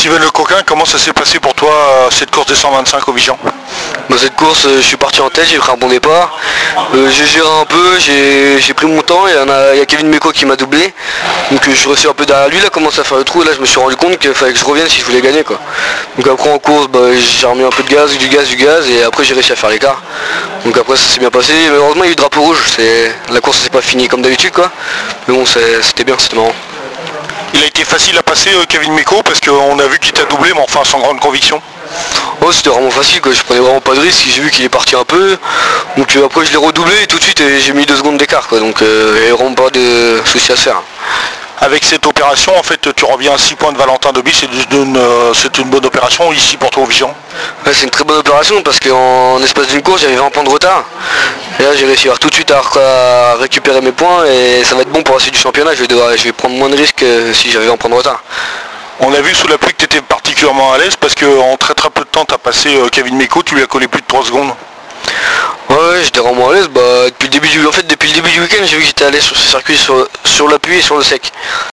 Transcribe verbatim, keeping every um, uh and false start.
Steven Le Coquin, comment ça s'est passé pour toi euh, cette course des cent vingt-cinq au Vigan? Dans cette course, euh, je suis parti en tête, j'ai pris un bon départ. Euh, j'ai géré un peu, j'ai j'ai pris mon temps. Il y, en a, il y a Kevin Meko qui m'a doublé. Donc euh, je suis resté un peu derrière lui, il a commencé à faire le trou. Et là, je me suis rendu compte qu'il fallait que je revienne si je voulais gagner, quoi. Donc après en course, bah, j'ai remis un peu de gaz, du gaz, du gaz. Et après, j'ai réussi à faire l'écart. Donc après, ça s'est bien passé. Malheureusement, il y a eu le drapeau rouge. La course s'est pas finie comme d'habitude, quoi. Mais bon, c'était bien, c'était marrant. Il a été facile à passer, euh, Kevin Meko, parce qu'on a vu qu'il t'a doublé, mais enfin sans grande conviction. Oh, c'était vraiment facile, quoi. Je prenais vraiment pas de risque, j'ai vu qu'il est parti un peu. Donc euh, après je l'ai redoublé et tout de suite j'ai mis deux secondes d'écart, quoi. Donc euh, il n'y avait vraiment pas de soucis à se faire. Avec cette opération, en fait, tu reviens à six points de Valentin Deby, c'est une, euh, une bonne opération ici pour toi au Vigan. Ouais, c'est une très bonne opération parce qu'en espace d'une course j'avais vingt points de retard. Et là j'ai réussi à tout de suite à, à récupérer mes points et ça va être bon pour la suite du championnat. Je vais, devoir, je vais prendre moins de risques que si j'avais vingt points de retard. On a vu sous la pluie que tu étais particulièrement à l'aise parce qu'en très très peu de temps tu as passé euh, Kevin Meko, tu lui as collé plus de trois secondes. Ouais, ouais, j'étais vraiment à l'aise. Bah, depuis le début du, en fait, depuis le début du week-end j'ai vu que j'étais à l'aise sur ce circuit, sur, sur l'appui et sur le sec.